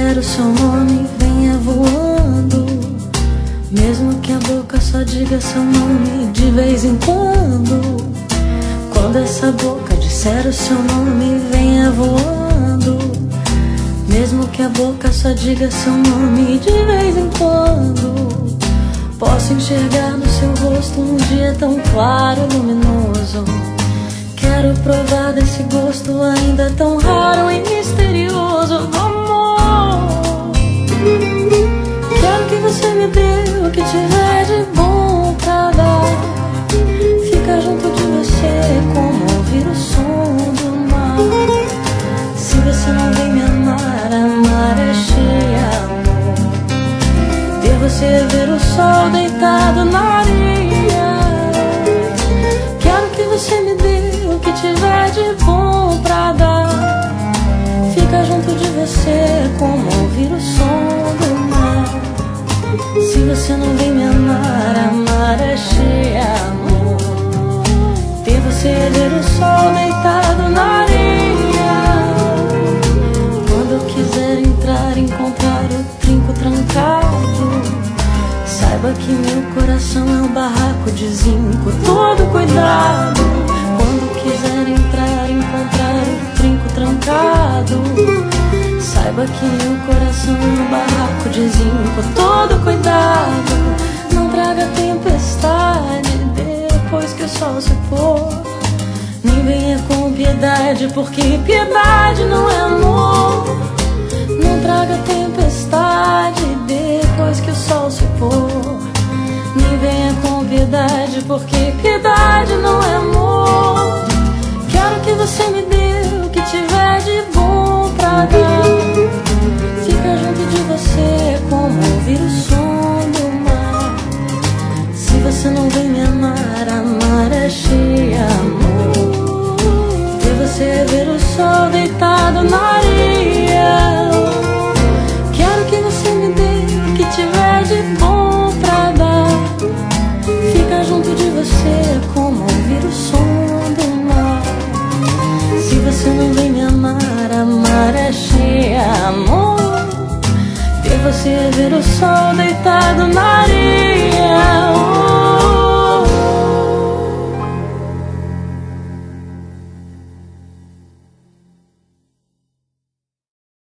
disser o seu nome, venha voando. Mesmo que a boca só diga seu nome de vez em quando. Quando essa boca disser o seu nome, venha voando. Mesmo que a boca só diga seu nome de vez em quando. Posso enxergar no seu rosto um dia tão claro e luminoso. Quero provar desse gosto ainda tão raro e misterioso. Amor, quero que você me dê o que tiver de bom pra dar. Ficar junto de você como ouvir o som do mar. Se você não vem me amar, amar é cheia, amor. Ver você ver o sol deitado na areia. Quero que você me dê o que tiver de bom pra dar. Fica junto de você como ouvir o som do mar. Se você não vem me amar, amar é cheia, amor. Ver você ver o sol deitado na areia. Quando eu quiser entrar, encontrar o trinco trancado, saiba que meu coração é um barraco de zinco. Todo cuidado. Quando quiser entrar, encontrar o trinco trancado, saiba que meu coração é um barraco de zinco. Todo cuidado. Não traga tempestade depois que o sol se pôr. Nem venha com piedade, porque piedade não é amor. Não traga tempestade depois que o sol se pôr. Nem venha com piedade, porque piedade não é amor. Quero que você me dê o que tiver de bom pra dar. Fica junto de você como ouvir o som do mar. Se você não vem me amar, amar é cheia, amor. Ver você ver o sol deitado na areia. Quero que você me dê o que tiver de bom pra dar. Fica junto de você como ouvir o som do mar. Se você não vem me amar, amar é cheia, amor. Ver você ver o sol deitado na areia.